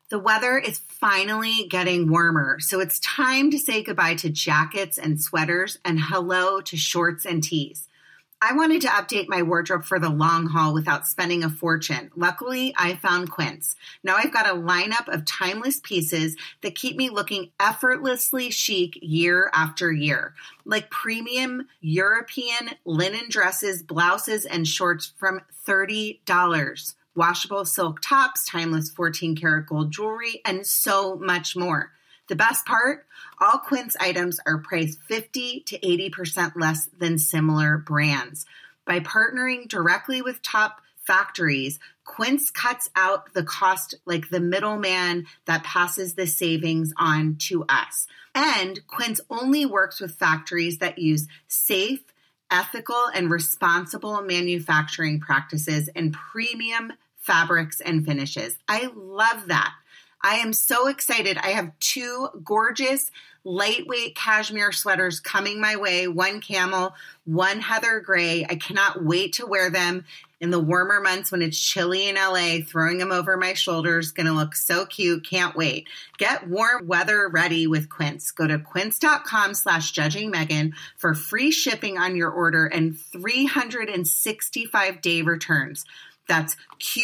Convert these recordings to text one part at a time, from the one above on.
The weather is finally getting warmer, so it's time to say goodbye to jackets and sweaters and hello to shorts and tees. I wanted to update my wardrobe for the long haul without spending a fortune. Luckily, I found Quince. Now I've got a lineup of timeless pieces that keep me looking effortlessly chic year after year, like premium European linen dresses, blouses, and shorts from $30. Washable silk tops, timeless 14-karat gold jewelry, and so much more. The best part? All Quince items are priced 50 to 80% less than similar brands. By partnering directly with top factories, Quince cuts out the cost like the middleman that passes the savings on to us. And Quince only works with factories that use safe, ethical, and responsible manufacturing practices and premium fabrics and finishes. I love that. I am so excited. I have 2 gorgeous, lightweight cashmere sweaters coming my way, one camel, one heather gray. I cannot wait to wear them in the warmer months when it's chilly in LA. Throwing them over my shoulders, going to look so cute. Can't wait. Get warm weather ready with Quince. Go to quince.com/judgingmegan for free shipping on your order and 365-day returns. That's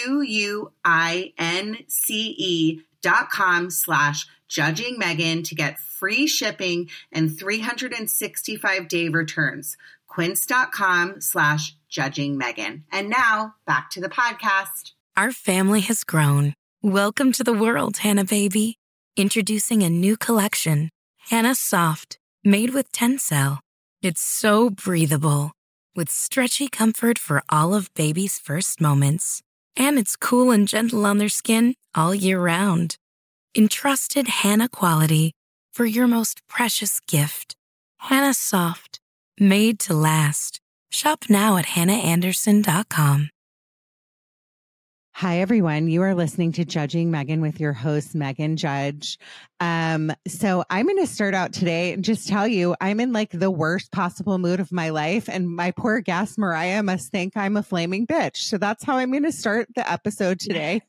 QUINCE.com/judgingmegan to get free shipping and 365-day returns. Quince.com/judgingmegan. And now back to the podcast. Our family has grown. Welcome to the world, Hannah baby. Introducing a new collection, Hannah Soft, made with Tencel. It's so breathable, with stretchy comfort for all of baby's first moments. And it's cool and gentle on their skin all year round. Entrusted Hannah quality for your most precious gift. Hannah Soft, made to last. Shop now at hannahanderson.com. Hi, everyone. You are listening to Judging Megan with your host, Megan Judge. So I'm going to start out today and just tell you I'm in like the worst possible mood of my life. And my poor guest, Mariah, must think I'm a flaming bitch. So that's how I'm going to start the episode today.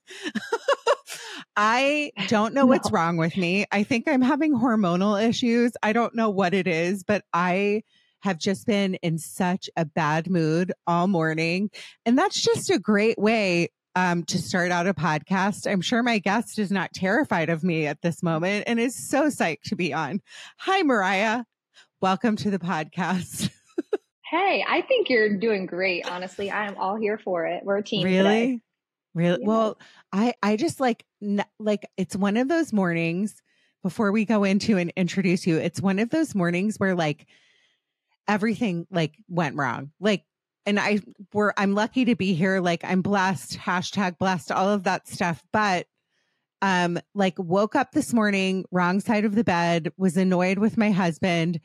I don't know what's wrong with me. I think I'm having hormonal issues. I don't know what it is, but I have just been in such a bad mood all morning. And that's just a great way to start out a podcast. I'm sure my guest is not terrified of me at this moment and is so psyched to be on. Hi, Mariah. Welcome to the podcast. Hey, I think you're doing great. Honestly, I am all here for it. We're a team. Really? Today. Really? Yeah. Well, I just like it's one of those mornings before we go into and introduce you. It's one of those mornings where like everything like went wrong. Like, and I'm lucky to be here. Like I'm blessed, #blessed, all of that stuff. But like woke up this morning, wrong side of the bed, was annoyed with my husband.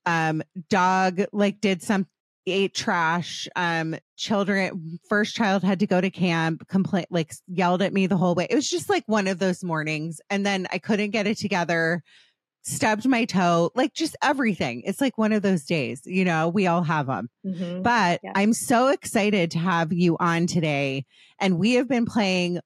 Dog like ate trash. Children, first child had to go to camp, like yelled at me the whole way. It was just like one of those mornings. And then I couldn't get it together. Stubbed my toe, like just everything. It's like one of those days, you know, we all have them. Mm-hmm. But yeah. I'm so excited to have you on today. And we have been playing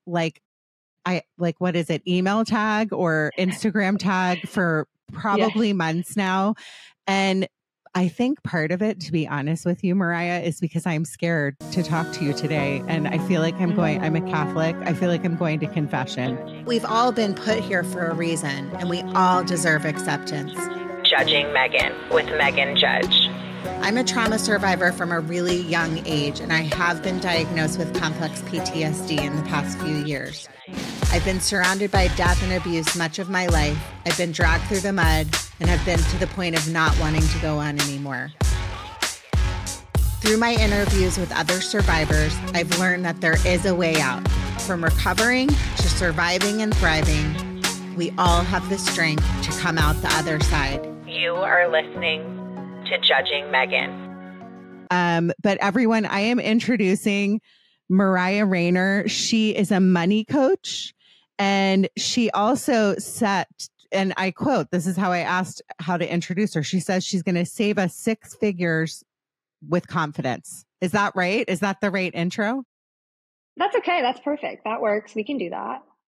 what is it? Email tag or Instagram tag for probably months now. And I think part of it, to be honest with you, Mariah, is because I'm scared to talk to you today. And I feel like I'm a Catholic. I feel like I'm going to confession. We've all been put here for a reason, and we all deserve acceptance. Judging Megan with Megan Judge. I'm a trauma survivor from a really young age, and I have been diagnosed with complex PTSD in the past few years. I've been surrounded by death and abuse much of my life. I've been dragged through the mud and have been to the point of not wanting to go on anymore. Through my interviews with other survivors, I've learned that there is a way out. From recovering to surviving and thriving, we all have the strength to come out the other side. You are listening to Judging Megan. But everyone, I am introducing Mariah Rayner. She is a money coach, and she also and I quote, this is how I asked how to introduce her. She says she's going to save us 6 figures with confidence. Is that right? Is that the right intro? That's okay. That's perfect. That works. We can do that.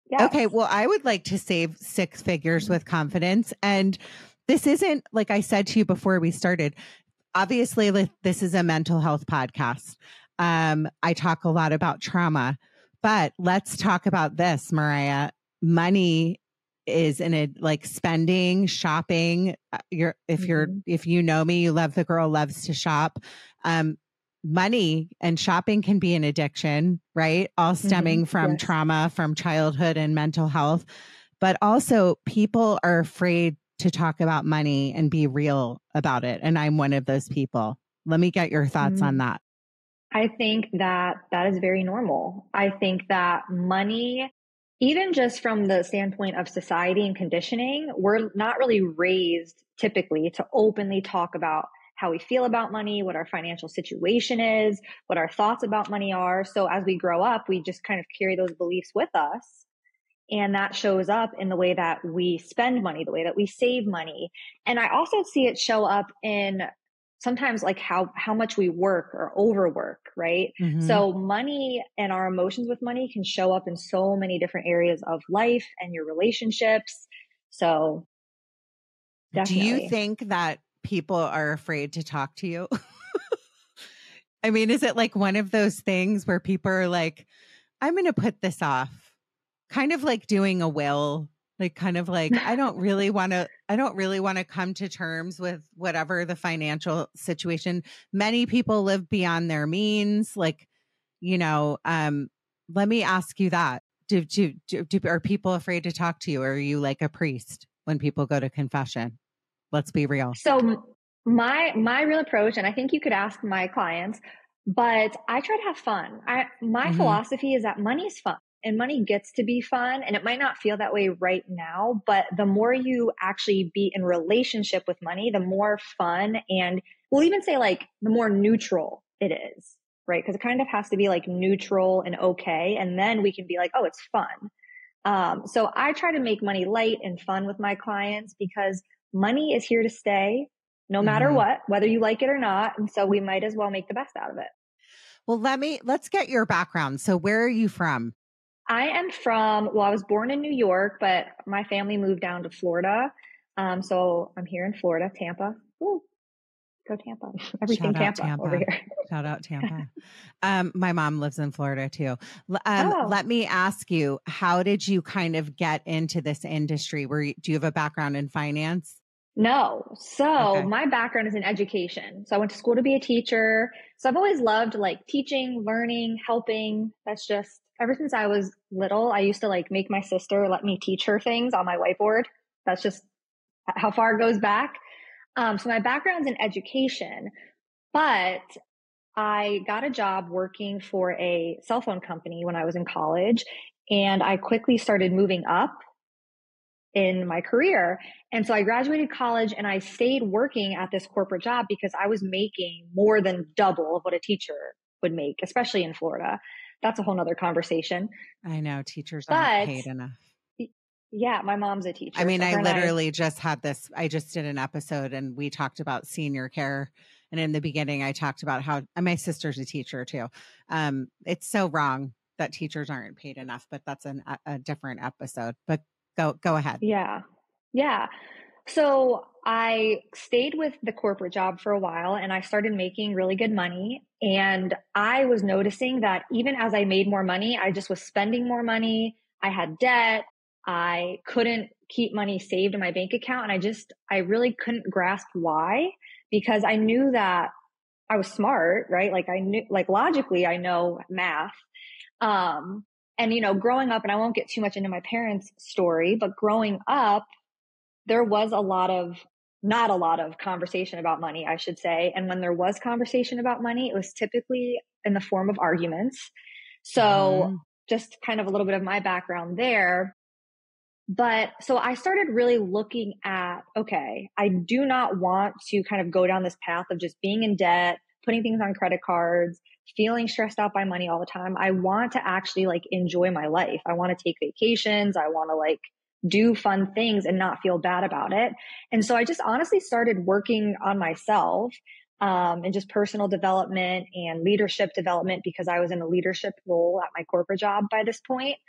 Yes. Okay. Well, I would like to save six figures with confidence. And this isn't, like I said to you before we started, obviously, like, this is a mental health podcast. I talk a lot about trauma, but let's talk about this, Mariah. Money is in it, like spending, shopping. If you know me, you love the girl loves to shop. Money and shopping can be an addiction, right? All stemming from Yes. trauma from childhood and mental health. But also, people are afraid to talk about money and be real about it. And I'm one of those people. Let me get your thoughts on that. I think that is very normal. I think that money, even just from the standpoint of society and conditioning, we're not really raised typically to openly talk about how we feel about money, what our financial situation is, what our thoughts about money are. So as we grow up, we just kind of carry those beliefs with us. And that shows up in the way that we spend money, the way that we save money. And I also see it show up in sometimes like how much we work or overwork, right? So money and our emotions with money can show up in so many different areas of life and your relationships. So definitely. Do you think that people are afraid to talk to you? I mean, is it like one of those things where people are like, I'm going to put this off, kind of like doing a will, like kind of like, I don't really want to come to terms with whatever the financial situation. Many people live beyond their means. Like, let me ask you that. Are people afraid to talk to you? Or are you like a priest when people go to confession? Let's be real. So my real approach, and I think you could ask my clients, but I try to have fun. My philosophy is that money is fun and money gets to be fun. And it might not feel that way right now, but the more you actually be in relationship with money, the more fun, and we'll even say like the more neutral it is, right? Because it kind of has to be like neutral and okay. And then we can be like, oh, it's fun. So I try to make money light and fun with my clients because money is here to stay no matter what, whether you like it or not. And so we might as well make the best out of it. Well, let's get your background. So where are you from? I was born in New York, but my family moved down to Florida. So I'm here in Florida, Tampa. Woo, go Tampa. Everything Tampa over here. Shout out Tampa. My mom lives in Florida too. Let me ask you, how did you kind of get into this industry? Do you have a background in finance? No. So my background is in education. So I went to school to be a teacher. So I've always loved like teaching, learning, helping. That's just ever since I was little, I used to like make my sister let me teach her things on my whiteboard. That's just how far it goes back. So my background's in education, but I got a job working for a cell phone company when I was in college, and I quickly started moving up in my career. And so I graduated college and I stayed working at this corporate job because I was making more than double of what a teacher would make, especially in Florida. That's a whole nother conversation. I know teachers aren't paid enough. Yeah, my mom's a teacher. I mean, I literally just had this, I just did an episode and we talked about senior care. And in the beginning, I talked about how my sister's a teacher too. It's so wrong that teachers aren't paid enough, but that's a different episode. But go ahead. Yeah. So I stayed with the corporate job for a while and I started making really good money. And I was noticing that even as I made more money, I just was spending more money. I had debt. I couldn't keep money saved in my bank account. And I really couldn't grasp why, because I knew that I was smart, right? Like I knew, like logically, I know math. And, growing up, and I won't get too much into my parents' story, but growing up, there was not a lot of conversation about money, I should say. And when there was conversation about money, it was typically in the form of arguments. So just kind of a little bit of my background there. But so I started really looking at, okay, I do not want to kind of go down this path of just being in debt, putting things on credit cards, feeling stressed out by money all the time. I want to actually like enjoy my life. I want to take vacations. I want to like do fun things and not feel bad about it. And so I just honestly started working on myself, and just personal development and leadership development because I was in a leadership role at my corporate job by this point.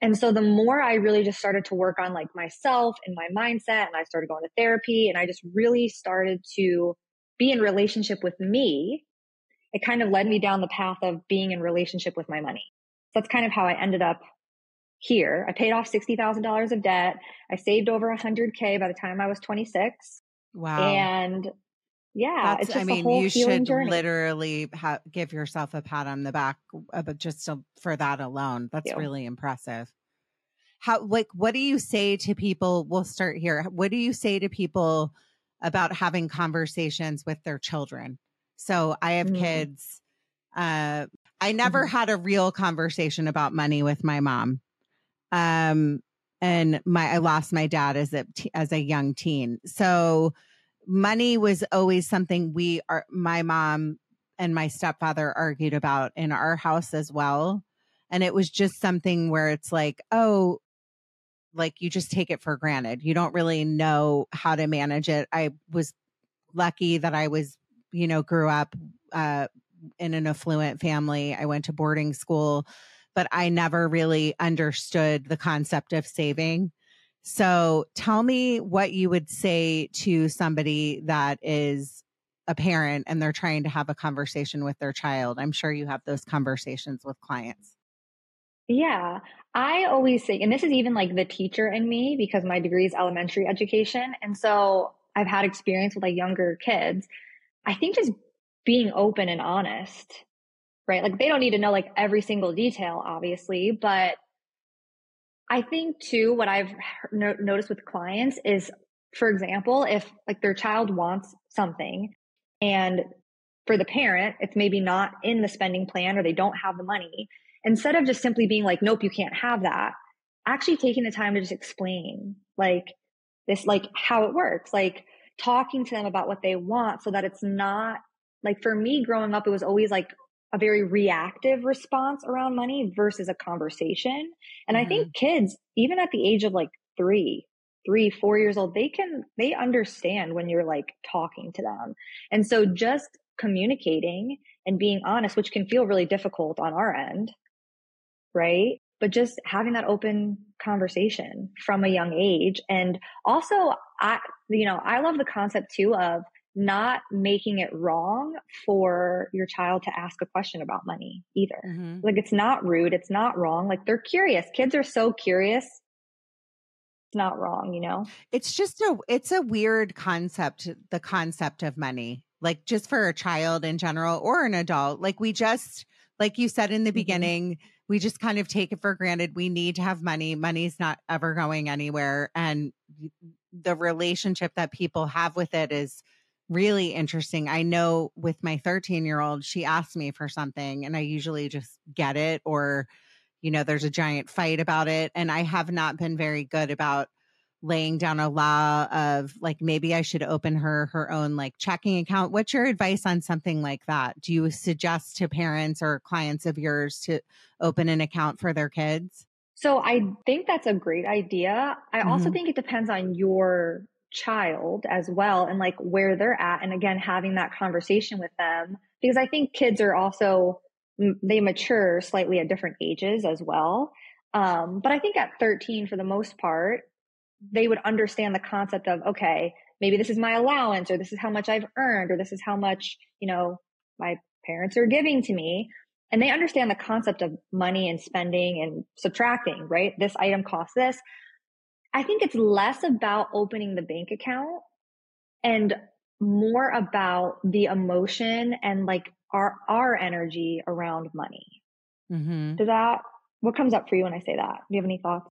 And so the more I really just started to work on like myself and my mindset, and I started going to therapy, and I just really started to be in relationship with me, it kind of led me down the path of being in relationship with my money. So that's kind of how I ended up here. I paid off $60,000 of debt. I saved over $100K by the time I was 26. Wow. And yeah, it's just a whole you healing should journey. literally give yourself a pat on the back for that alone. That's really impressive. What do you say to people? We'll start here. What do you say to people about having conversations with their children? So I have kids. I never had a real conversation about money with my mom. And I lost my dad as a young teen. So money was always something my mom and my stepfather argued about in our house as well. And it was just something where it's like, oh, like you just take it for granted. You don't really know how to manage it. I was lucky that I was, grew up in an affluent family. I went to boarding school, but I never really understood the concept of saving. So tell me what you would say to somebody that is a parent and they're trying to have a conversation with their child. I'm sure you have those conversations with clients. Yeah, I always say, and this is even like the teacher in me because my degree is elementary education. And so I've had experience with like younger kids. I think just being open and honest, right? Like they don't need to know like every single detail, obviously, but I think too, what I've noticed with clients is, for example, if like their child wants something and for the parent, it's maybe not in the spending plan or they don't have the money, instead of just simply being like, nope, you can't have that, actually taking the time to just explain like this, like how it works, like talking to them about what they want so that it's not like, for me growing up, it was always like a very reactive response around money versus a conversation. And I think kids, even at the age of like 4 years old, they understand when you're like talking to them. And so just communicating and being honest, which can feel really difficult on our end, right? But just having that open conversation from a young age. And also, I love the concept too of not making it wrong for your child to ask a question about money either. Like it's not rude. It's not wrong. Like they're curious. Kids are so curious. It's not wrong, It's a weird concept, the concept of money, like just for a child in general or an adult. Like like you said in the beginning, we just kind of take it for granted. We need to have money. Money's not ever going anywhere. And the relationship that people have with it is really interesting. I know with my 13-year-old, she asked me for something and I usually just get it, or, there's a giant fight about it. And I have not been very good about laying down a law of like, maybe I should open her own like checking account. What's your advice on something like that? Do you suggest to parents or clients of yours to open an account for their kids? So I think that's a great idea. I also think it depends on your child as well and like where they're at. And again, having that conversation with them, because I think kids are also, they mature slightly at different ages as well. But I think at 13, for the most part, they would understand the concept of, okay, maybe this is my allowance, or this is how much I've earned, or this is how much, my parents are giving to me. And they understand the concept of money and spending and subtracting, right? This item costs this. I think it's less about opening the bank account and more about the emotion and like our energy around money. What comes up for you when I say that? Do you have any thoughts?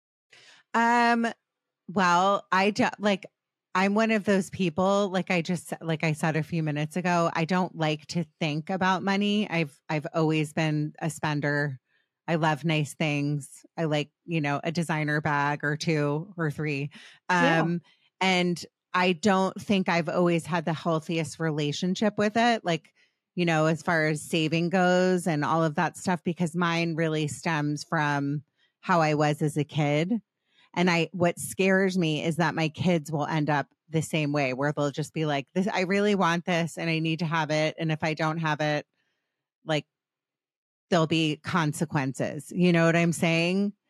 Well, I'm one of those people, like I said a few minutes ago, I don't like to think about money. I've always been a spender. I love nice things. I like, a designer bag or 2 or 3. And I don't think I've always had the healthiest relationship with it. Like, as far as saving goes and all of that stuff, because mine really stems from how I was as a kid. And what scares me is that my kids will end up the same way, where they'll just be like, "This, I really want this and I need to have it. And if I don't have it, like there'll be consequences." You know what I'm saying?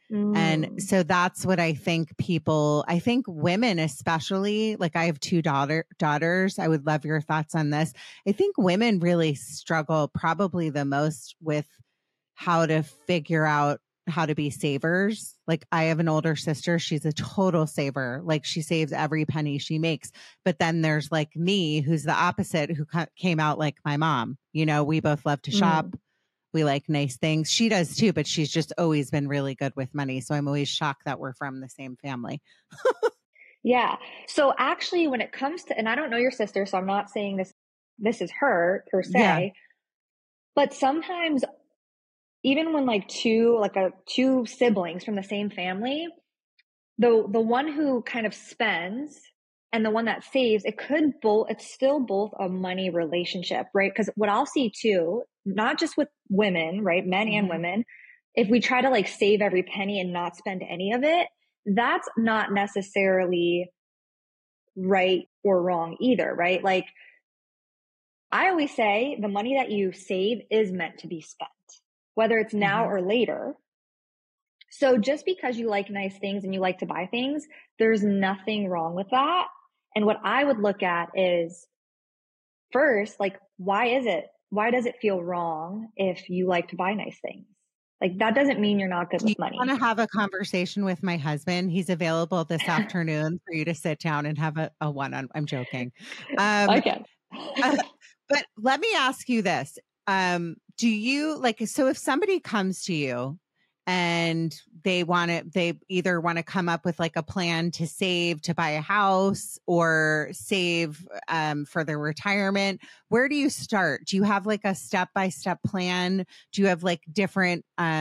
And so that's what I think I think women especially, like I have two daughters. I would love your thoughts on this. I think women really struggle probably the most with how to figure out how to be savers. Like I have an older sister. She's a total saver. Like she saves every penny she makes. But then there's like me, who's the opposite, who came out like my mom. You know, we both love to shop. We like nice things. She does too, but she's just always been really good with money. So I'm always shocked that we're from the same family. Yeah. So actually, when it comes to, and I don't know your sister, so I'm not saying this is her per se, but sometimes even when like two siblings from the same family, the one who kind of spends and the one that saves, it's still both a money relationship, right? Because what I'll see too, not just with women, right? Men and women, if we try to like save every penny and not spend any of it, that's not necessarily right or wrong either, right? Like I always say the money that you save is meant to be spent, whether it's now or later. So just because you like nice things and you like to buy things, there's nothing wrong with that. And what I would look at is first, like, why does it feel wrong if you like to buy nice things? Like that doesn't mean you're not good with money. I want to have a conversation with my husband. He's available this afternoon for you to sit down and have a one-on. I'm joking. Okay. But let me ask you this. Do you so if somebody comes to you and they either want to come up with like a plan to save to buy a house or save for their retirement, where do you start? Do you have like a step-by-step plan? Do you have like different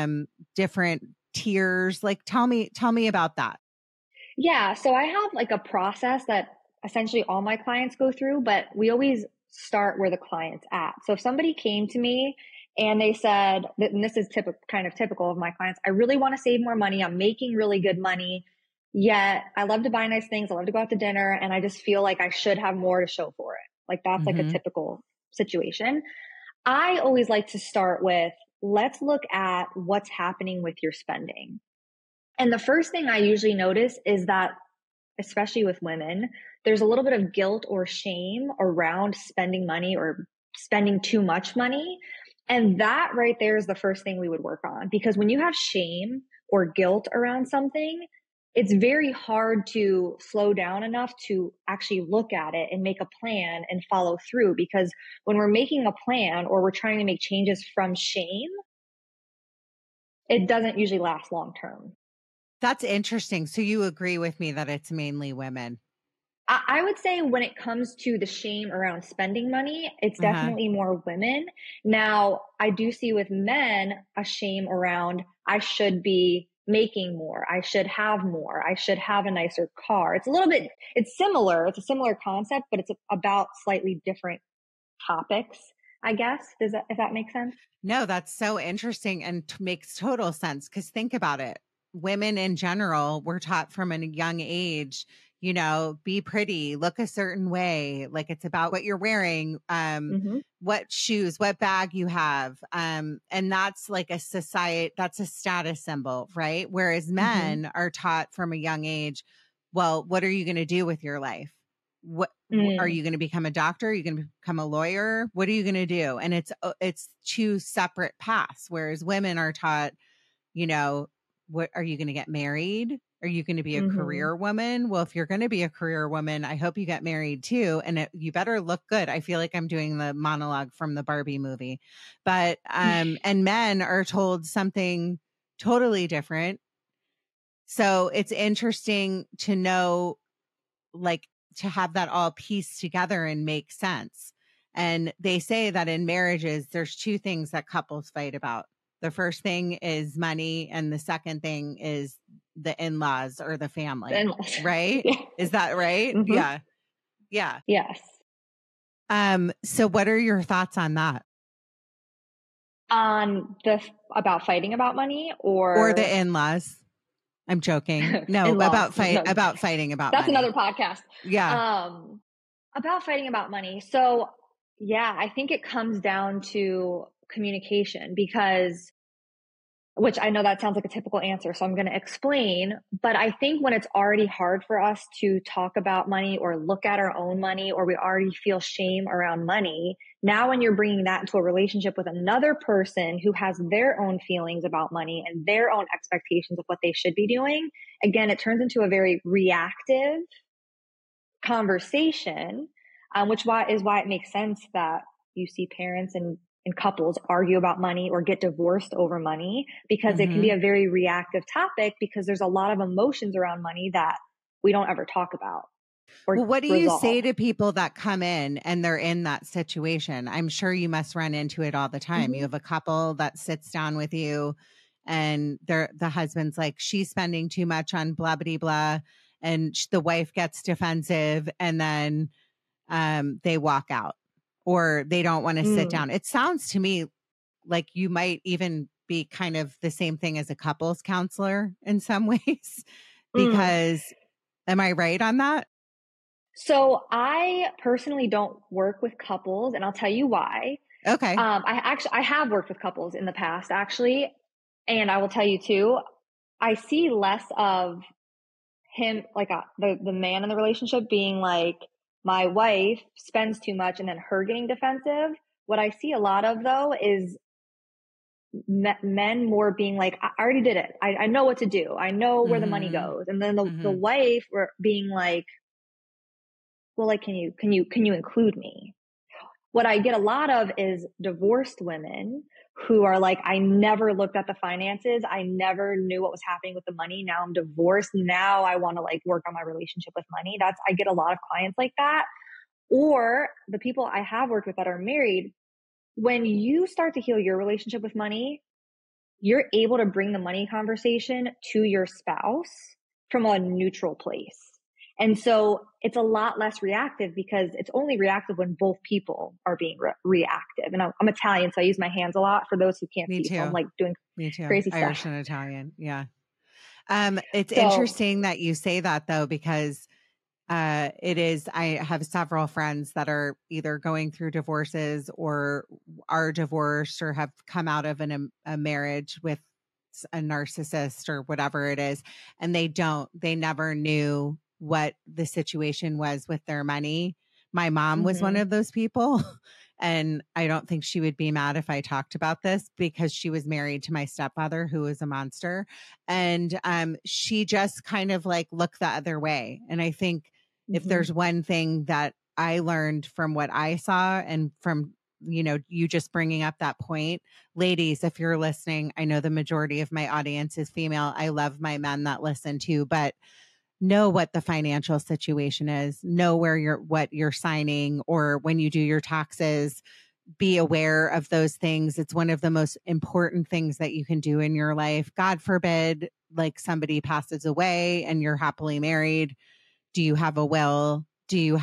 tiers? Like tell me about that. Yeah. So I have like a process that essentially all my clients go through, but we always start where the client's at. So if somebody came to me and they said, and this is kind of typical of my clients, I really want to save more money. I'm making really good money, yet I love to buy nice things. I love to go out to dinner, and I just feel like I should have more to show for it. Like that's like a typical situation. I always like to start with, let's look at what's happening with your spending. And the first thing I usually notice is that, especially with women, there's a little bit of guilt or shame around spending money or spending too much money. And that right there is the first thing we would work on, because when you have shame or guilt around something, it's very hard to slow down enough to actually look at it and make a plan and follow through. Because when we're making a plan or we're trying to make changes from shame, it doesn't usually last long term. That's interesting. So you agree with me that it's mainly women? I would say when it comes to the shame around spending money, it's definitely more women. Now, I do see with men a shame around, I should be making more. I should have more. I should have a nicer car. It's similar. It's a similar concept, but it's about slightly different topics, I guess. If that makes sense? No, that's so interesting and makes total sense. Because think about it. Women in general, we're taught from a young age, be pretty, look a certain way. Like it's about what you're wearing, what shoes, what bag you have. And that's like that's a status symbol, right? Whereas men are taught from a young age, well, what are you going to do with your life? What are you going to become a doctor? Are you going to become a lawyer? What are you going to do? And it's two separate paths. Whereas women are taught, what are you going to get married? Are you going to be a career woman? Well, if you're going to be a career woman, I hope you get married too. And you better look good. I feel like I'm doing the monologue from the Barbie movie, but, and men are told something totally different. So it's interesting to know, like, to have that all pieced together and make sense. And they say that in marriages, there's two things that couples fight about. The first thing is money, and the second thing is the in-laws or the family. The in-laws. Right? Yeah. Is that right? Yeah. Yeah. Yes. So what are your thoughts on that? About fighting about money or the in-laws? I'm joking. No, about fighting about That's money. That's another podcast. Yeah. About fighting about money. So yeah, I think it comes down to communication, because which I know that sounds like a typical answer, so I'm going to explain. But I think when it's already hard for us to talk about money or look at our own money, or we already feel shame around money, now when you're bringing that into a relationship with another person who has their own feelings about money and their own expectations of what they should be doing, again, it turns into a very reactive conversation, which is why it makes sense that you see parents and couples argue about money or get divorced over money, because it can be a very reactive topic, because there's a lot of emotions around money that we don't ever talk about. Well, what do you say to people that come in and they're in that situation? I'm sure you must run into it all the time. You have a couple that sits down with you and the husband's like, she's spending too much on blah, blah, blah. And the wife gets defensive and then they walk out, or they don't want to sit down. It sounds to me like you might even be kind of the same thing as a couples counselor in some ways, because am I right on that? So I personally don't work with couples, and I'll tell you why. Okay. I have worked with couples in the past, actually. And I will tell you too, I see less of him, like the man in the relationship being like, my wife spends too much, and then her getting defensive. What I see a lot of though is men more being like, I already did it. I know what to do. I know where the money goes. And then the wife being like, well, like, can you include me? What I get a lot of is divorced women who are like, I never looked at the finances. I never knew what was happening with the money. Now I'm divorced. Now I want to like work on my relationship with money. I get a lot of clients like that. Or the people I have worked with that are married, when you start to heal your relationship with money, you're able to bring the money conversation to your spouse from a neutral place. And so it's a lot less reactive, because it's only reactive when both people are being reactive. And I'm Italian, so I use my hands a lot for those who can't see. So I'm like doing crazy stuff. Irish and Italian. Yeah. It's interesting that you say that though, because I have several friends that are either going through divorces or are divorced or have come out of a marriage with a narcissist or whatever it is. And they never knew what the situation was with their money. My mom was one of those people. And I don't think she would be mad if I talked about this, because she was married to my stepfather, who was a monster. And she just kind of like looked the other way. And I think if there's one thing that I learned from what I saw, and from, you just bringing up that point, ladies, if you're listening, I know the majority of my audience is female. I love my men that listen too, but know what the financial situation is, know what you're signing, or when you do your taxes, be aware of those things. It's one of the most important things that you can do in your life. God forbid, like somebody passes away and you're happily married. Do you have a will? Do you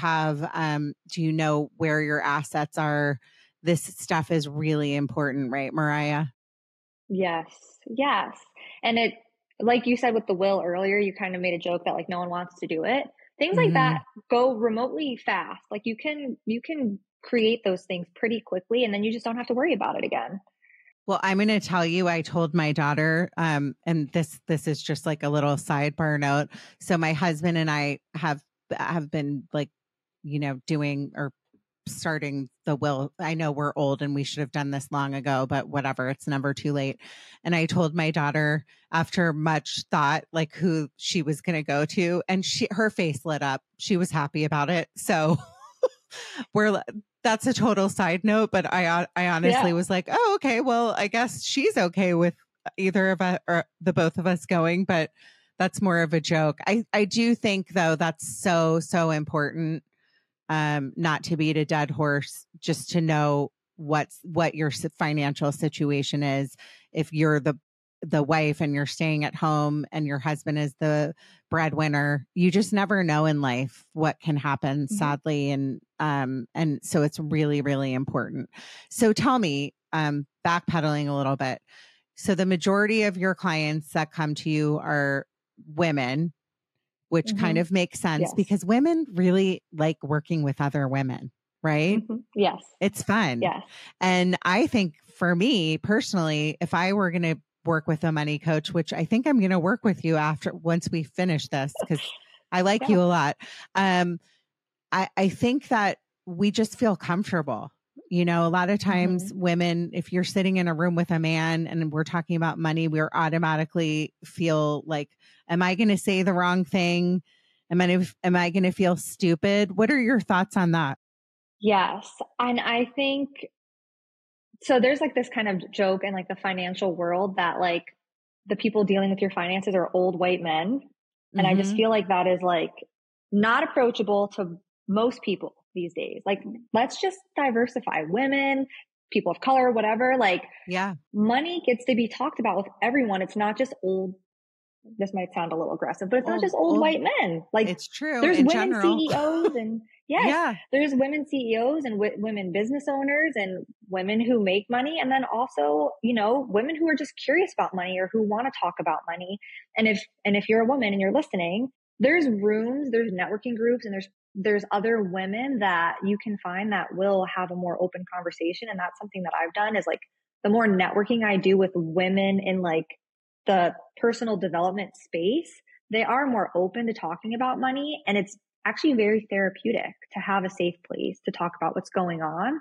know where your assets are? This stuff is really important, right, Mariah? Yes. And it, like you said with the will earlier, you kind of made a joke that like no one wants to do it. Things like that go remotely fast. Like you can create those things pretty quickly, and then you just don't have to worry about it again. Well, I'm going to tell you, I told my daughter, and this is just like a little sidebar note. So my husband and I have been like, doing or starting the will. I know we're old and we should have done this long ago, but whatever, it's never too late. And I told my daughter, after much thought, like who she was going to go to, and her face lit up. She was happy about it. So that's a total side note, but I honestly was like, oh, okay, well, I guess she's okay with either of us or the both of us going, but that's more of a joke. I do think though, that's so, so important. Not to beat a dead horse, just to know what your financial situation is. If you're the wife and you're staying at home and your husband is the breadwinner, you just never know in life what can happen, sadly. And so it's really, really important. So tell me, backpedaling a little bit. So the majority of your clients that come to you are women, which kind of makes sense because women really like working with other women, right? Yes. It's fun. Yes. And I think for me personally, if I were going to work with a money coach, which I think I'm going to work with you once we finish this, because I like you a lot. I think that we just feel comfortable. You know, a lot of times women, if you're sitting in a room with a man and we're talking about money, we're automatically feel like, am I going to say the wrong thing? Am I going to feel stupid? What are your thoughts on that? Yes. And I think, so there's like this kind of joke in like the financial world that like the people dealing with your finances are old white men. And I just feel like that is like not approachable to most people these days. Like, let's just diversify. Women, people of color, whatever. Like, money gets to be talked about with everyone. It's not just old. This might sound a little aggressive, but it's not just old white men. Like, it's true. There's in women general. CEOs and there's women CEOs and women business owners and women who make money. And then also, you know, women who are just curious about money or who want to talk about money. And if you're a woman and you're listening, there's rooms, there's networking groups, and there's other women that you can find that will have a more open conversation. And that's something that I've done, is like, the more networking I do with women in like the personal development space, they are more open to talking about money. And it's actually very therapeutic to have a safe place to talk about what's going on.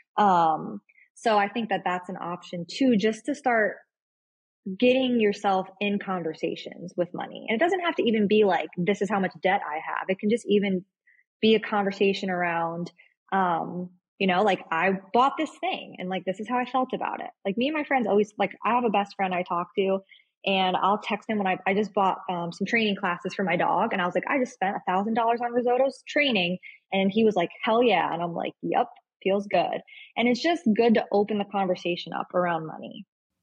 So I think that that's an option too, just to start getting yourself in conversations with money. And it doesn't have to even be like, this is how much debt I have. It can just even be a conversation around, you know, like, I bought this thing and like, this is how I felt about it. Like, me and my friends always, like, I have a best friend I talk to, and I'll text him when I just bought some training classes for my dog. And I was like, I just spent $1,000 on Risotto's training. And he was like, hell yeah. And I'm like, yep, feels good. And it's just good to open the conversation up around money.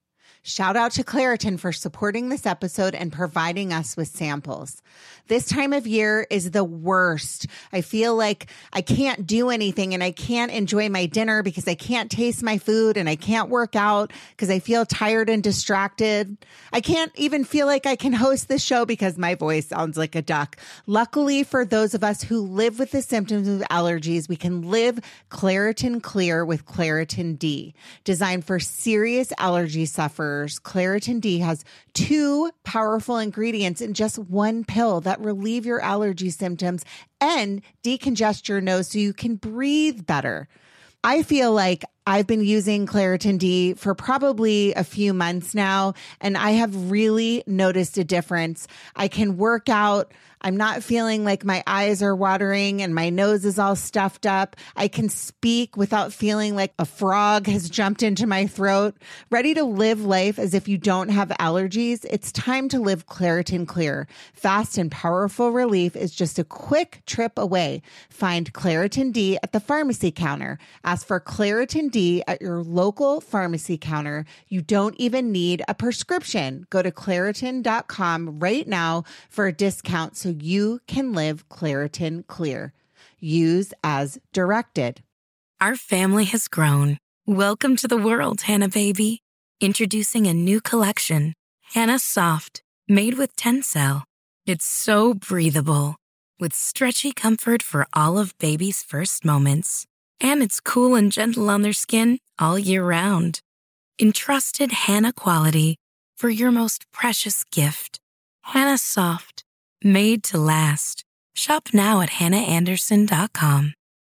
Shout out to Claritin for supporting this episode and providing us with samples. This time of year is the worst. I feel like I can't do anything and I can't enjoy my dinner because I can't taste my food, and I can't work out because I feel tired and distracted. I can't even feel like I can host this show because my voice sounds like a duck. Luckily for those of us who live with the symptoms of allergies, we can live Claritin Clear with Claritin D. Designed for serious allergy sufferers, Claritin D has 2 powerful ingredients in just one pill that relieve your allergy symptoms and decongest your nose so you can breathe better. I feel like I've been using Claritin D for probably a few months now, and I have really noticed a difference. I can work out. I'm not feeling like my eyes are watering and my nose is all stuffed up. I can speak without feeling like a frog has jumped into my throat. Ready to live life as if you don't have allergies? It's time to live Claritin Clear. Fast and powerful relief is just a quick trip away. Find Claritin D at the pharmacy counter. Ask for Claritin D at your local pharmacy counter. You don't even need a prescription. Go to Claritin.com right now for a discount so you can live Claritin Clear. Use as directed. Our family has grown. Welcome to the world, Hannah baby. Introducing a new collection, Hannah Soft, made with Tencel. It's so breathable, with stretchy comfort for all of baby's first moments. And it's cool and gentle on their skin all year round. Entrusted Hannah quality for your most precious gift. Hannah Soft, made to last. Shop now at hannahanderson.com.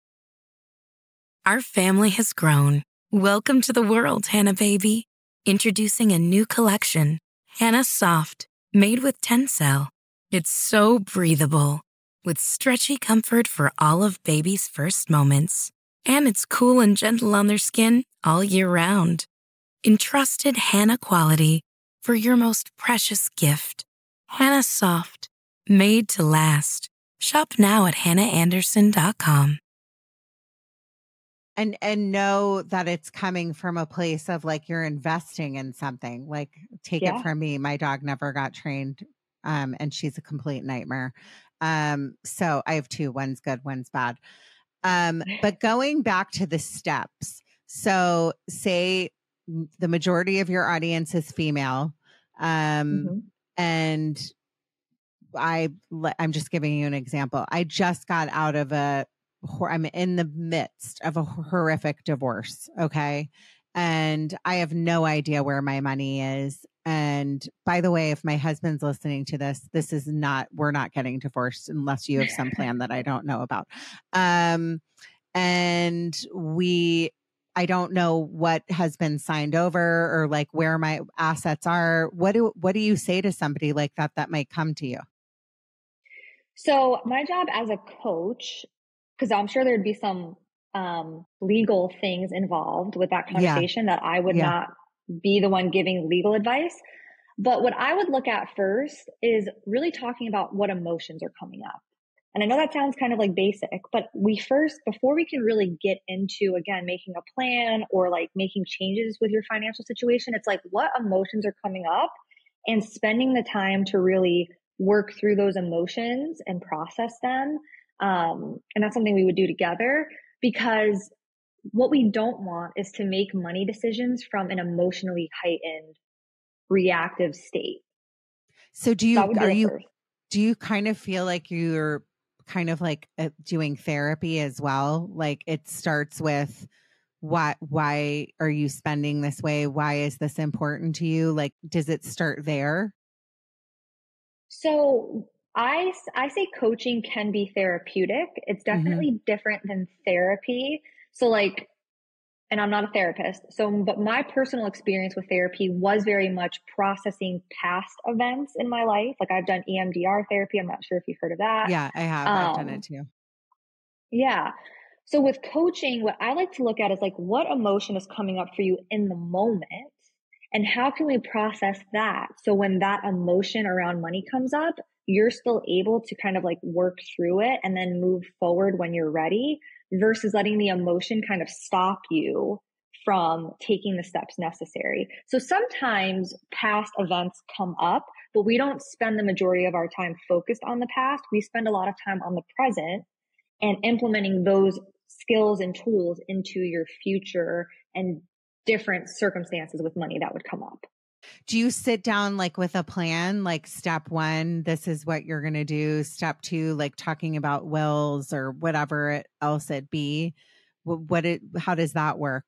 Our family has grown. Welcome to the world, Hannah baby. Introducing a new collection, Hannah Soft, made with Tencel. It's so breathable, with stretchy comfort for all of baby's first moments. And it's cool and gentle on their skin all year round. Entrusted Hannah quality for your most precious gift. Hannah Soft, made to last. Shop now at hannahanderson.com. And know that it's coming from a place of like, you're investing in something. Like, take it from me. My dog never got trained, and she's a complete nightmare. So I have 2, one's good, one's bad. But going back to the steps. So say the majority of your audience is female. And I'm just giving you an example. I just got out of I'm in the midst of a horrific divorce. Okay. And I have no idea where my money is. And by the way, if my husband's listening to this, we're not getting divorced unless you have some plan that I don't know about. And I don't know what has been signed over or like where my assets are. What do you say to somebody like that might come to you? So my job as a coach, because I'm sure there'd be some legal things involved with that conversation that I would not be the one giving legal advice. But what I would look at first is really talking about what emotions are coming up. And I know that sounds kind of like basic, but before we can really get into, again, making a plan or like making changes with your financial situation, it's like what emotions are coming up and spending the time to really work through those emotions and process them. And that's something we would do together, because what we don't want is to make money decisions from an emotionally heightened reactive state. So do you kind of feel like you're kind of like doing therapy as well? Like it starts with why are you spending this way? Why is this important to you? Like, does it start there? So I say coaching can be therapeutic. It's definitely different than therapy. So like, and I'm not a therapist. But my personal experience with therapy was very much processing past events in my life. Like I've done EMDR therapy. I'm not sure if you've heard of that. Yeah, I have. I've done it too. Yeah. So with coaching, what I like to look at is like, what emotion is coming up for you in the moment and how can we process that? So when that emotion around money comes up, you're still able to kind of like work through it and then move forward when you're ready, versus letting the emotion kind of stop you from taking the steps necessary. So sometimes past events come up, but we don't spend the majority of our time focused on the past. We spend a lot of time on the present and implementing those skills and tools into your future and different circumstances with money that would come up. Do you sit down like with a plan, like step 1, this is what you're going to do. Step 2, like talking about wills or whatever else it be. How does that work?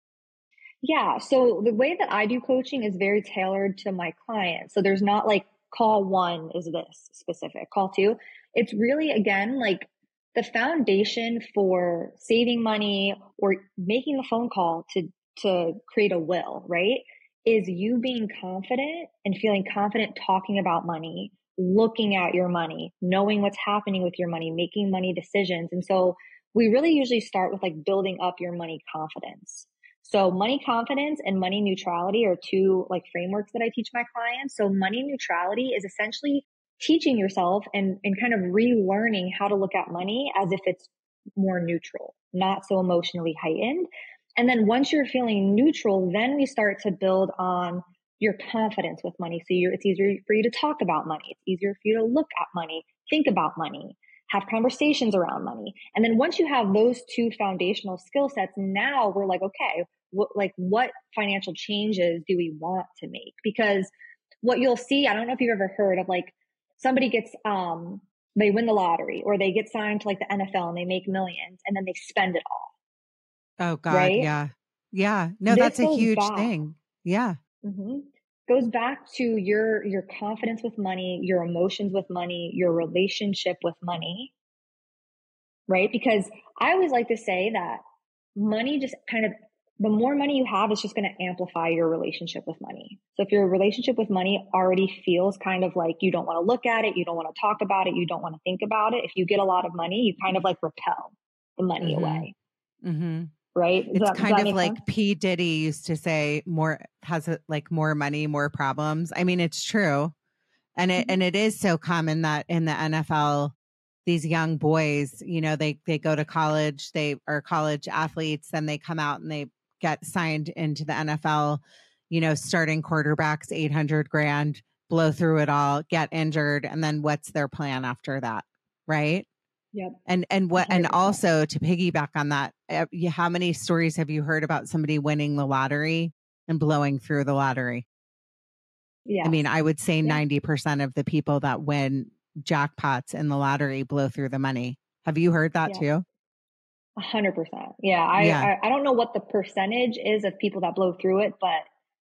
Yeah. So the way that I do coaching is very tailored to my client. So there's not like call 1 is this specific, call 2. It's really, again, like the foundation for saving money or making the phone call to create a will, right? Is you being confident and feeling confident talking about money, looking at your money, knowing what's happening with your money, making money decisions. And so we really usually start with like building up your money confidence. So money confidence and money neutrality are 2 like frameworks that I teach my clients. So money neutrality is essentially teaching yourself and kind of relearning how to look at money as if it's more neutral, not so emotionally heightened. And then once you're feeling neutral, then we start to build on your confidence with money. So it's easier for you to talk about money. It's easier for you to look at money, think about money, have conversations around money. And then once you have those 2 foundational skill sets, now we're like, okay, what financial changes do we want to make? Because what you'll see, I don't know if you've ever heard of like somebody gets, they win the lottery or they get signed to like the NFL and they make millions and then they spend it all. Oh God. Right? Yeah. Yeah. No, that's a huge thing. Yeah. Mm-hmm. Goes back to your confidence with money, your emotions with money, your relationship with money. Right? Because I always like to say that money just kind of, the more money you have, it's just going to amplify your relationship with money. So if your relationship with money already feels kind of like you don't want to look at it, you don't want to talk about it, you don't want to think about it, if you get a lot of money, you kind of like repel the money away. Mm-hmm. Right? It's kind of like P. Diddy used to say, more money, more problems. I mean, it's true. And it is so common that in the NFL, these young boys, you know, they go to college, they are college athletes, then they come out and they get signed into the NFL, you know, starting quarterbacks, $800,000, blow through it all, get injured. And then what's their plan after that? Right. Yep. And also to piggyback on that, how many stories have you heard about somebody winning the lottery and blowing through the lottery? Yeah. I mean, I would say 90% of the people that win jackpots in the lottery blow through the money. Have you heard that too? 100%. Yeah. I don't know what the percentage is of people that blow through it, but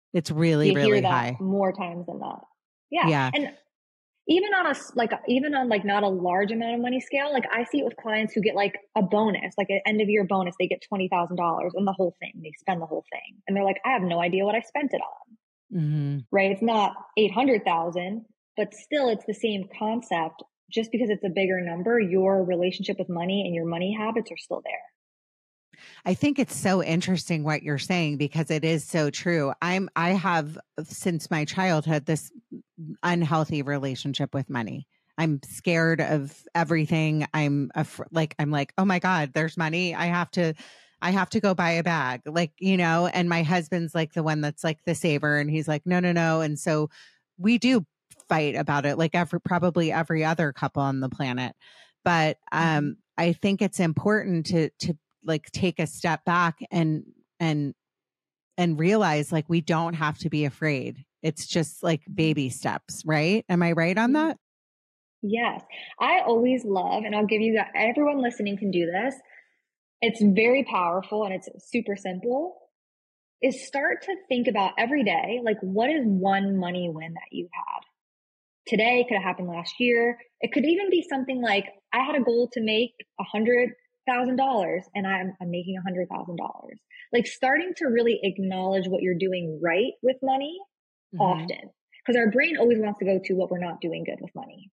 It's really, You really hear that high. more times than not. Yeah. Yeah. And even on not a large amount of money scale, like I see it with clients who get like a bonus, like an end of year bonus, they get $20,000 and the whole thing, they spend the whole thing. And they're like, I have no idea what I spent it on. Mm-hmm. Right. It's not 800,000, but still it's the same concept. Just because it's a bigger number, your relationship with money and your money habits are still there. I think it's so interesting what you're saying because it is so true. I have since my childhood this unhealthy relationship with money. I'm scared of everything. I'm like, oh my God, there's money. I have to go buy a bag, like, and my husband's like the one that's like the saver and he's like, no. And so we do fight about it like probably every other couple on the planet. But I think it's important to like take a step back and realize like we don't have to be afraid. It's just like baby steps, right? Am I right on that? Yes. I always love, and I'll give you that, everyone listening can do this. It's very powerful and it's super simple, is start to think about every day, like what is one money win that you had? Today, it could have happened last year. It could even be something like, I had a goal to make $100,000 and I'm making $100,000. Like starting to really acknowledge what you're doing right with money often, because our brain always wants to go to what we're not doing good with money.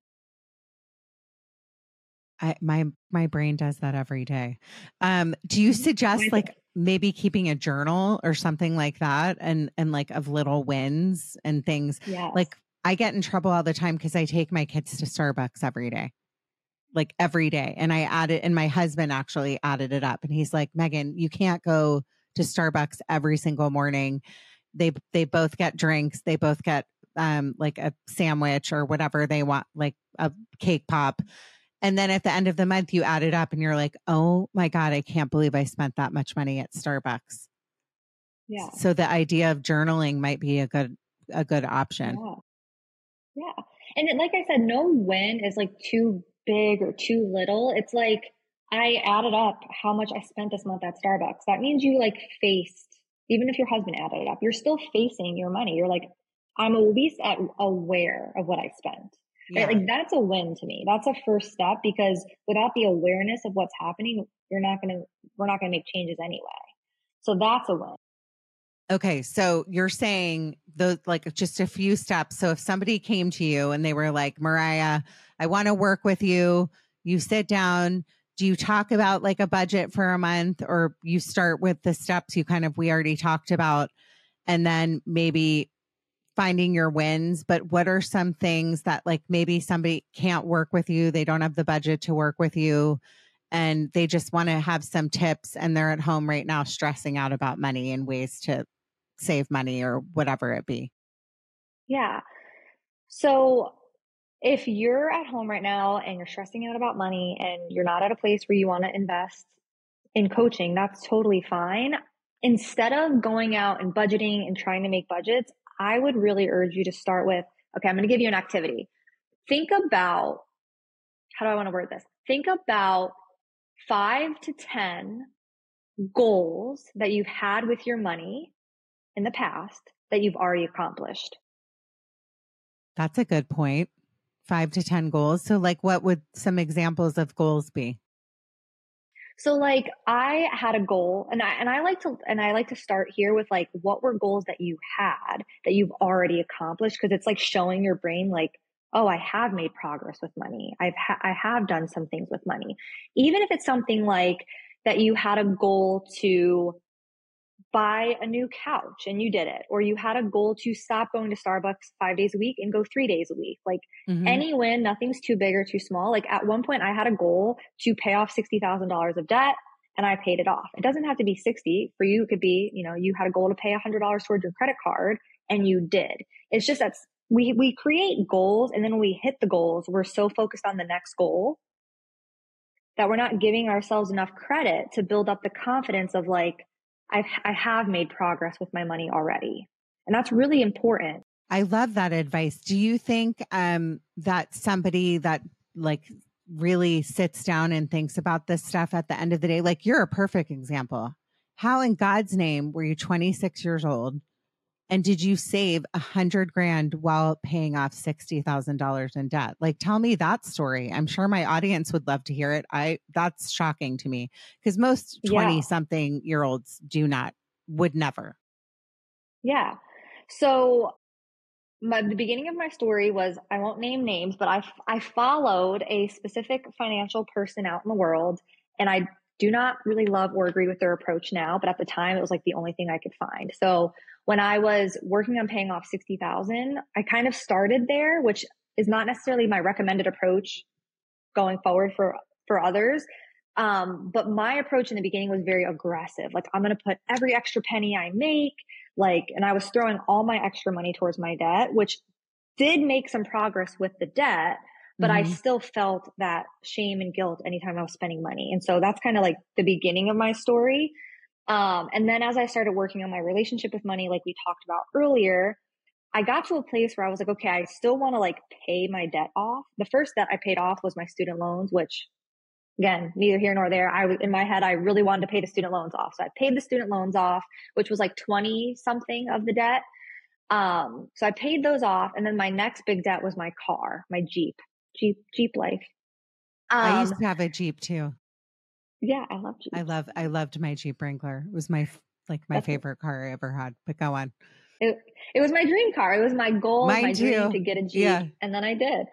My brain does that every day. Do you suggest like maybe keeping a journal or something like that and like of little wins and things? Yes. Like I get in trouble all the time because I take my kids to Starbucks every day. Like every day. And I added, and my husband actually added it up and he's like, Megan, you can't go to Starbucks every single morning. They both get drinks. They both get like a sandwich or whatever they want, like a cake pop. And then at the end of the month, you add it up and you're like, oh my God, I can't believe I spent that much money at Starbucks. Yeah. So the idea of journaling might be a good option. Yeah. And like I said, no win is like too big or too little. It's like, I added up how much I spent this month at Starbucks. That means you like faced, even if your husband added it up, you're still facing your money. You're like, I'm at least aware of what I spent. Yeah. Right? Like that's a win to me. That's a first step, because without the awareness of what's happening, we're not going to make changes anyway. So that's a win. Okay. So you're saying those like just a few steps. So if somebody came to you and they were like, Mariah, I want to work with you, you sit down, do you talk about like a budget for a month, or you start with the steps we already talked about, and then maybe finding your wins? But what are some things that like maybe somebody can't work with you, they don't have the budget to work with you, and they just want to have some tips and they're at home right now stressing out about money and ways to save money or whatever it be? Yeah. So if you're at home right now and you're stressing out about money and you're not at a place where you want to invest in coaching, that's totally fine. Instead of going out and budgeting and trying to make budgets, I would really urge you to start with, okay, I'm going to give you an activity. Think about, how do I want to word this? Think about 5 to 10 goals that you've had with your money in the past that you've already accomplished. That's a good point. 5 to 10 goals. So like what would some examples of goals be? So like I had a goal, and I like to start here with like, what were goals that you had that you've already accomplished? Cause it's like showing your brain like, oh, I have made progress with money. I have done some things with money. Even if it's something like that you had a goal to buy a new couch and you did it, or you had a goal to stop going to Starbucks 5 days a week and go 3 days a week. Like any win, nothing's too big or too small. Like at one point I had a goal to pay off $60,000 of debt and I paid it off. It doesn't have to be 60 for you. It could be, you had a goal to pay $100 towards your credit card and you did. It's just that we create goals, and then when we hit the goals, we're so focused on the next goal that we're not giving ourselves enough credit to build up the confidence of like, I have made progress with my money already. And that's really important. I love that advice. Do you think that somebody that like really sits down and thinks about this stuff at the end of the day, like you're a perfect example. How in God's name were you 26 years old And did you save $100,000 while paying off $60,000 in debt? Like, tell me that story. I'm sure my audience would love to hear it. That's shocking to me because most 20 something year olds would never. Yeah. So the beginning of my story was, I won't name names, but I followed a specific financial person out in the world, and I do not really love or agree with their approach now, but at the time it was like the only thing I could find. So when I was working on paying off 60,000, I kind of started there, which is not necessarily my recommended approach going forward for others. But my approach in the beginning was very aggressive. Like, I'm going to put every extra penny I make, and I was throwing all my extra money towards my debt, which did make some progress with the debt, but I still felt that shame and guilt anytime I was spending money. And so that's kind of like the beginning of my story. And then as I started working on my relationship with money, like we talked about earlier, I got to a place where I was like, okay, I still want to pay my debt off. The first debt I paid off was my student loans, which again, neither here nor there. In my head, I really wanted to pay the student loans off. So I paid the student loans off, which was 20 something of the debt. So I paid those off. And then my next big debt was my car, my Jeep life. I used to have a Jeep too. Yeah. I love Jeep. I loved my Jeep Wrangler. It was my favorite car I ever had, but go on. It was my dream car. It was my goal, my dream to get a Jeep. Yeah. And then I did.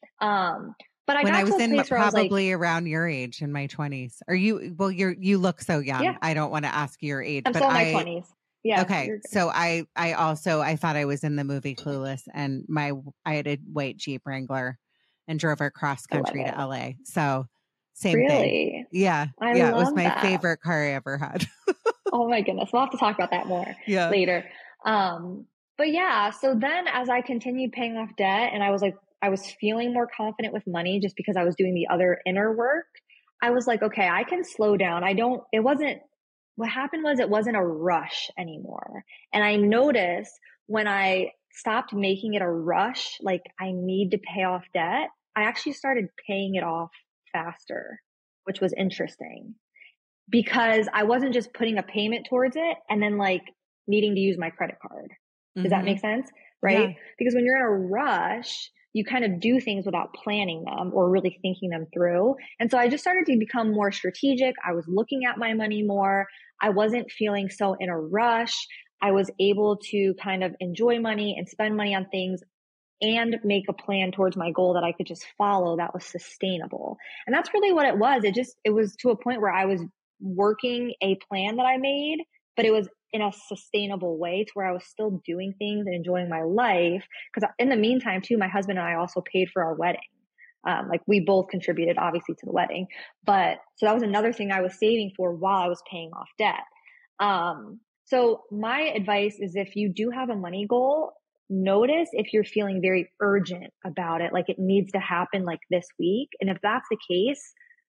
But when I was in probably around your age in my 20s. Are you? Well, you look so young. Yeah. I don't want to ask your age. I'm still in my 20s. Yeah. Okay. So I thought I was in the movie Clueless, and I had a white Jeep Wrangler and drove her cross country to LA. So same thing. Yeah. It was my favorite car I ever had. Oh my goodness. We'll have to talk about that more later. But yeah, so then as I continued paying off debt, and I was feeling more confident with money just because I was doing the other inner work, I was like, okay, I can slow down. What happened was it wasn't a rush anymore. And I noticed when I stopped making it a rush, I need to pay off debt, I actually started paying it off faster, which was interesting because I wasn't just putting a payment towards it and then needing to use my credit card. Does that make sense? Right? Yeah. Because when you're in a rush, you kind of do things without planning them or really thinking them through. And so I just started to become more strategic. I was looking at my money more. I wasn't feeling so in a rush. I was able to kind of enjoy money and spend money on things and make a plan towards my goal that I could just follow that was sustainable. And that's really what it was. It was to a point where I was working a plan that I made, but it was in a sustainable way to where I was still doing things and enjoying my life. Because in the meantime, too, my husband and I also paid for our wedding. We both contributed obviously to the wedding, but so that was another thing I was saving for while I was paying off debt. So my advice is if you do have a money goal, notice if you're feeling very urgent about it, it needs to happen this week. And if that's the case,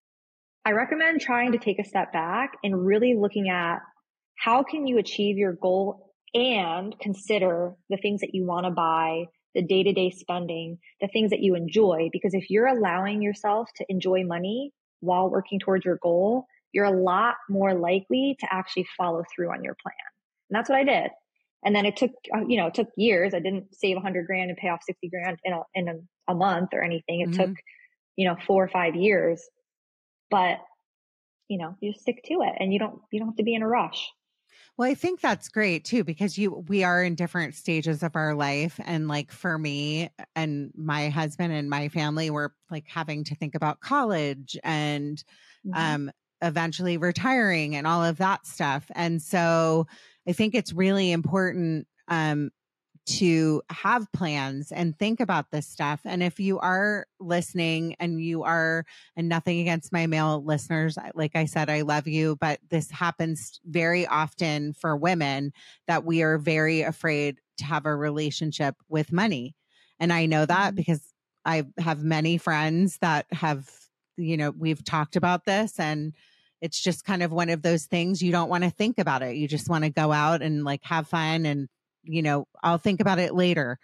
I recommend trying to take a step back and really looking at how can you achieve your goal and consider the things that you want to buy, the day-to-day spending, the things that you enjoy. Because if you're allowing yourself to enjoy money while working towards your goal, you're a lot more likely to actually follow through on your plan. And that's what I did. And then it took years. I didn't save $100,000 and pay off $60,000 in a month or anything. It took, 4 or 5 years, but you just stick to it and you don't have to be in a rush. Well, I think that's great too, because we are in different stages of our life. And for me and my husband and my family, we're having to think about college and eventually retiring and all of that stuff. And so I think it's really important to have plans and think about this stuff. And if you are listening and nothing against my male listeners, like I said, I love you, but this happens very often for women that we are very afraid to have a relationship with money. And I know that because I have many friends that have, we've talked about this, and it's just kind of one of those things you don't want to think about it. You just want to go out and have fun and I'll think about it later.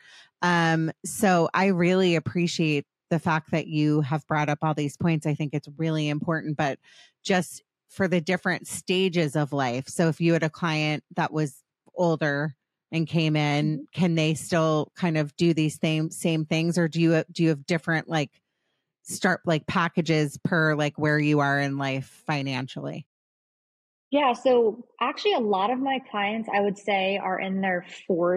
So I really appreciate the fact that you have brought up all these points. I think it's really important, but just for the different stages of life. So if you had a client that was older and came in, can they still kind of do these same things, or do you have different like start like packages per like where you are in life financially? Yeah, so actually a lot of my clients, I would say, are in their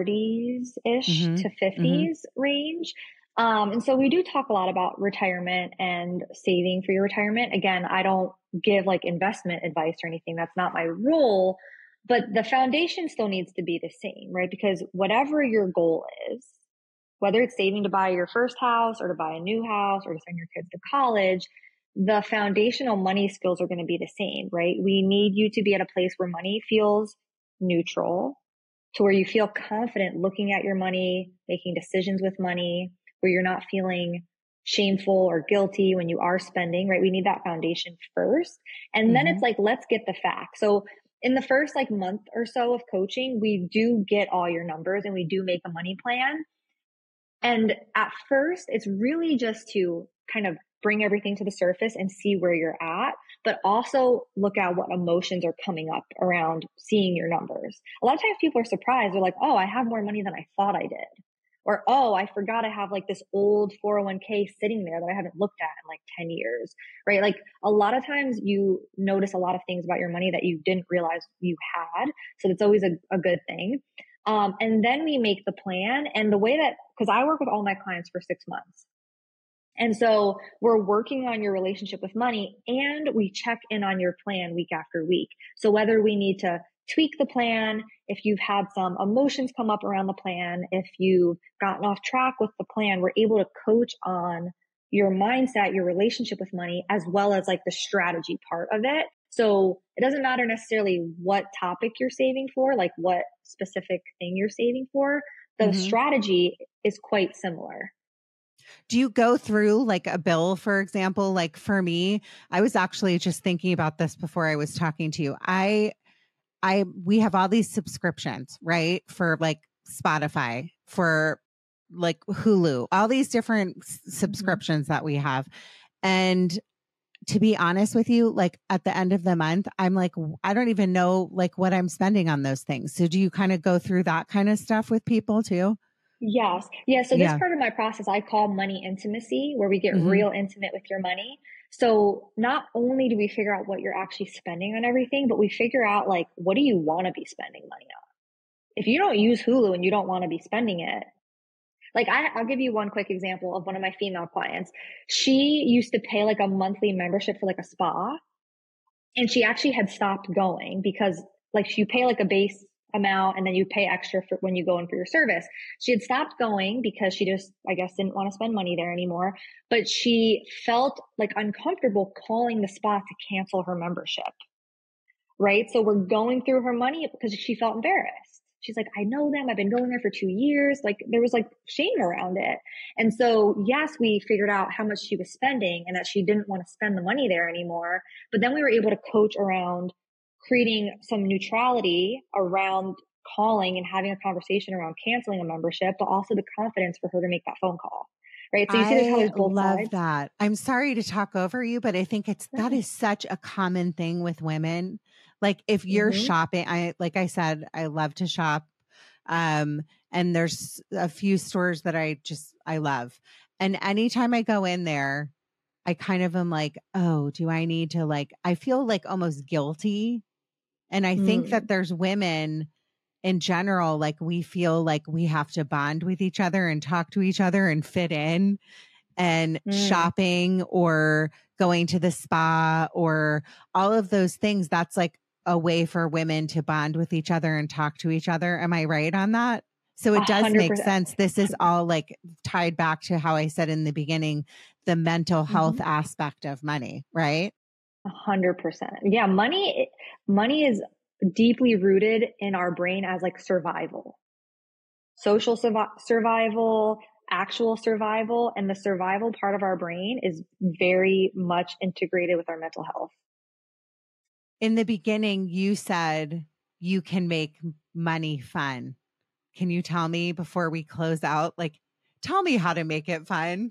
40s-ish Mm-hmm. to Mm-hmm. 50s range. And so we do talk a lot about retirement and saving for your retirement. Again, I don't give like investment advice or anything. That's not my role, but the foundation still needs to be the same, right? Because whatever your goal is, whether it's saving to buy your first house or to buy a new house or to send your kids to college, the foundational money skills are going to be the same, right? We need you to be at a place where money feels neutral, to where you feel confident looking at your money, making decisions with money, where you're not feeling shameful or guilty when you are spending, right? We need that foundation first. And then it's like, let's get the facts. So in the first like month or so of coaching, we do get all your numbers and we do make a money plan. And at first, it's really just to kind of bring everything to the surface and see where you're at, but also look at what emotions are coming up around seeing your numbers. A lot of times people are surprised. They're like, oh, I have more money than I thought I did. Or, oh, I forgot I have like this old 401k sitting there that I haven't looked at in like 10 years, right? Like a lot of times you notice a lot of things about your money that you didn't realize you had. So it's always a good thing. And then we make the plan. And the way that, because I work with all my clients for 6 months. And so we're working on your relationship with money and we check in on your plan week after week. So whether we need to tweak the plan, if you've had some emotions come up around the plan, if you've gotten off track with the plan, we're able to coach on your mindset, your relationship with money, as well as like the strategy part of it. So it doesn't matter necessarily what topic you're saving for, like what specific thing you're saving for. The strategy is quite similar. Do you go through like a bill, for example? Like for me, I was actually just thinking about this before I was talking to you. We have all these subscriptions, right? For like Spotify, for like Hulu, all these different subscriptions that we have. And to be honest with you, like at the end of the month, I'm like, I don't even know like what I'm spending on those things. So do you kind of go through that kind of stuff with people too? Yes. Yeah. So this part of my process, I call money intimacy, where we get real intimate with your money. So not only do we figure out what you're actually spending on everything, but we figure out like, what do you want to be spending money on? If you don't use Hulu and you don't want to be spending it, like I'll give you one quick example of one of my female clients. She used to pay like a monthly membership for like a spa, and she actually had stopped going because like you pay like a base amount and then you pay extra for when you go in for your service. She had stopped going because she just, I guess, didn't want to spend money there anymore, but she felt like uncomfortable calling the spa to cancel her membership. Right. So we're going through her money because she felt embarrassed. She's like, I know them. I've been going there for 2 years. Like there was like shame around it. And so, yes, we figured out how much she was spending and that she didn't want to spend the money there anymore. But then we were able to coach around creating some neutrality around calling and having a conversation around canceling a membership, but also the confidence for her to make that phone call. Right. So you see there's how there's both love sides. that. I'm sorry to talk over you, but I think that is such a common thing with women. Like if you're shopping, like I said, I love to shop. And there's a few stores that I love. And anytime I go in there, I kind of am like, oh, do I need to like, I feel like almost guilty. And I think that there's women in general, like we feel like we have to bond with each other and talk to each other and fit in, and shopping or going to the spa or all of those things. That's like a way for women to bond with each other and talk to each other. Am I right on that? So it does 100%. make sense. This is all like tied back to how I said in the beginning, the mental health aspect of money, right? 100%. Yeah. Money is deeply rooted in our brain as like survival, social survival, actual survival. And the survival part of our brain is very much integrated with our mental health. In the beginning, you said you can make money fun. Can you tell me before we close out, like, tell me how to make it fun?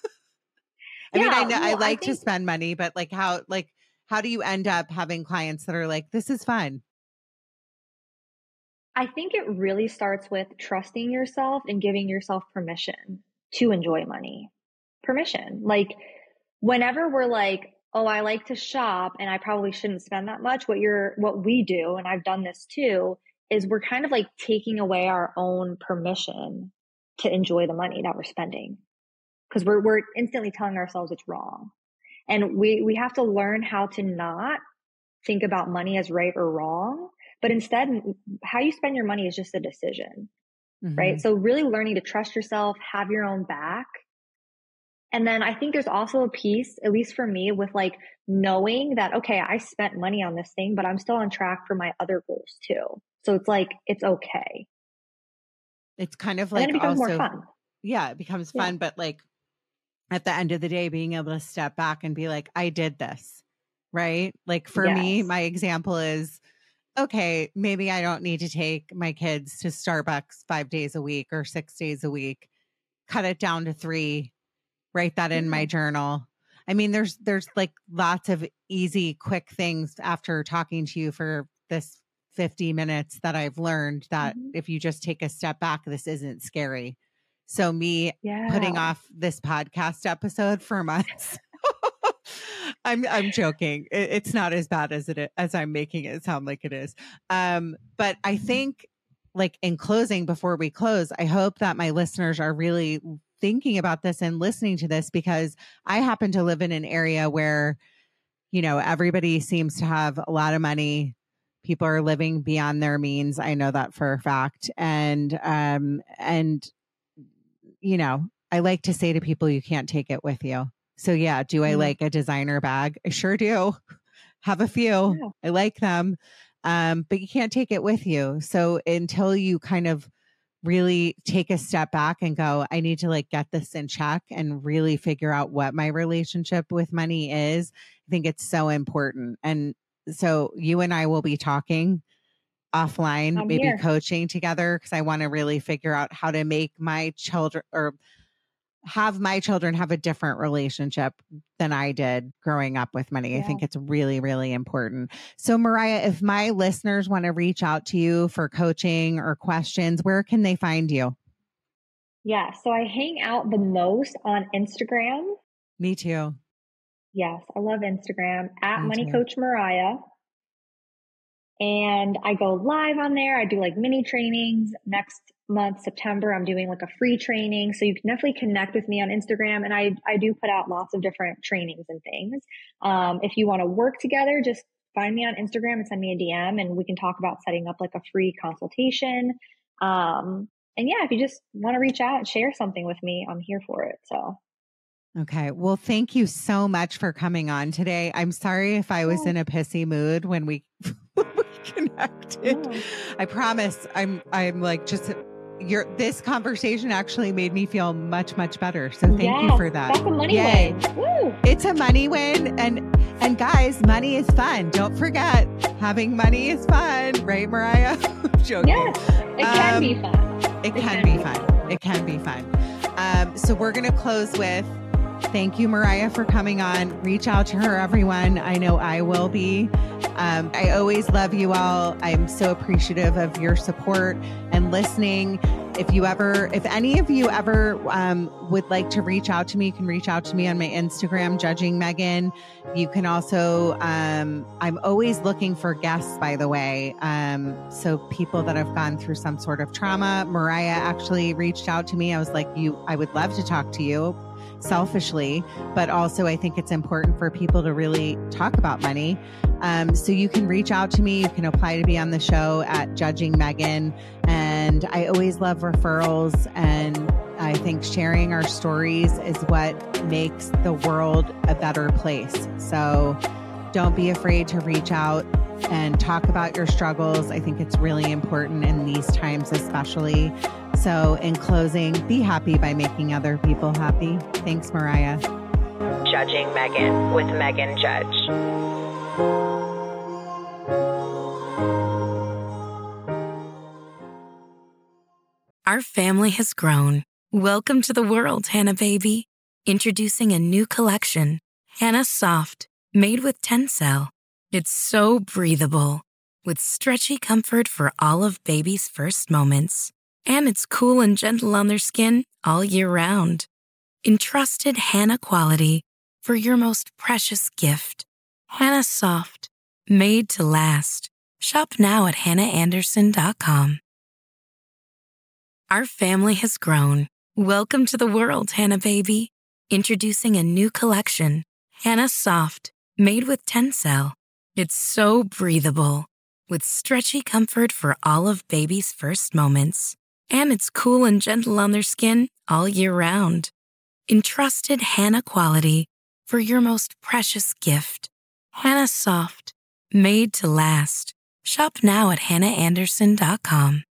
I mean, I like to spend money, but like how do you end up having clients that are like, this is fun? I think it really starts with trusting yourself and giving yourself permission to enjoy money. Permission. Like whenever we're like, oh, I like to shop and I probably shouldn't spend that much. What we do, and I've done this too, is we're kind of like taking away our own permission to enjoy the money that we're spending. Because we're instantly telling ourselves it's wrong. And we have to learn how to not think about money as right or wrong, but instead how you spend your money is just a decision, right? So really learning to trust yourself, have your own back. And then I think there's also a piece, at least for me, with like knowing that, okay, I spent money on this thing, but I'm still on track for my other goals too. So it's like, it's okay. It's kind of like and then it becomes also, more fun. Yeah, it becomes fun. But like at the end of the day, being able to step back and be like, I did this, right? Like for me, my example is, okay, maybe I don't need to take my kids to Starbucks 5 days a week or 6 days a week, cut it down to 3, write that in my journal. I mean, there's like lots of easy, quick things after talking to you for this 50 minutes that I've learned that if you just take a step back, this isn't scary. So me putting off this podcast episode for months, I'm joking. It's not as bad as I'm making it sound like it is. But I think like in closing, before we close, I hope that my listeners are really thinking about this and listening to this, because I happen to live in an area where, you know, everybody seems to have a lot of money. People are living beyond their means. I know that for a fact. And, you know, I like to say to people, you can't take it with you. So yeah, do I like a designer bag? I sure do. Have a few. Yeah. I like them. But you can't take it with you. So until you kind of really take a step back and go, I need to like get this in check and really figure out what my relationship with money is, I think it's so important. And so you and I will be talking offline, maybe coaching together, because I want to really figure out how to make my children or have my children have a different relationship than I did growing up with money. I think it's really, really important. So Mariah, if my listeners want to reach out to you for coaching or questions, where can they find you? Yeah. So I hang out the most on Instagram. Me too. Yes. I love Instagram at Money Coach Mariah. And I go live on there. I do like mini trainings. Next month, September, I'm doing like a free training. So you can definitely connect with me on Instagram. And I do put out lots of different trainings and things. If you want to work together, just find me on Instagram and send me a DM and we can talk about setting up like a free consultation. And yeah, if you just want to reach out and share something with me, I'm here for it. So. Okay. Well, thank you so much for coming on today. I'm sorry if I was in a pissy mood when we connected. I promise I'm like just this conversation actually made me feel much, much better. So thank you for that. That's a money win. Woo. It's a money win. And guys, money is fun. Don't forget, having money is fun. Right, Mariah? I'm joking. Yes, it can be fun. It can be fun. It can be fun. So we're going to close with, thank you, Mariah, for coming on. Reach out to her, everyone. I know I will be. I always love you all. I'm so appreciative of your support and listening. If any of you ever would like to reach out to me, you can reach out to me on my Instagram, Judging Megan. You can also, I'm always looking for guests, by the way. So people that have gone through some sort of trauma. Mariah actually reached out to me. I was like, I would love to talk to you. Selfishly, but also I think it's important for people to really talk about money. So you can reach out to me. You can apply to be on the show at Judging Megan. And I always love referrals. And I think sharing our stories is what makes the world a better place. So don't be afraid to reach out and talk about your struggles. I think it's really important in these times, especially. So in closing, be happy by making other people happy. Thanks, Mariah. Judging Megan with Megan Judge. Our family has grown. Welcome to the world, Hannah Baby. Introducing a new collection, Hannah Soft, made with Tencel. It's so breathable, with stretchy comfort for all of baby's first moments. And it's cool and gentle on their skin all year round. Entrusted Hannah quality for your most precious gift. Hannah Soft, made to last. Shop now at hannahanderson.com. Our family has grown. Welcome to the world, Hannah baby. Introducing a new collection, Hannah Soft, made with Tencel. It's so breathable, with stretchy comfort for all of baby's first moments. And it's cool and gentle on their skin all year round. Entrusted Hannah quality for your most precious gift. Hannah Soft, made to last. Shop now at hannahanderson.com.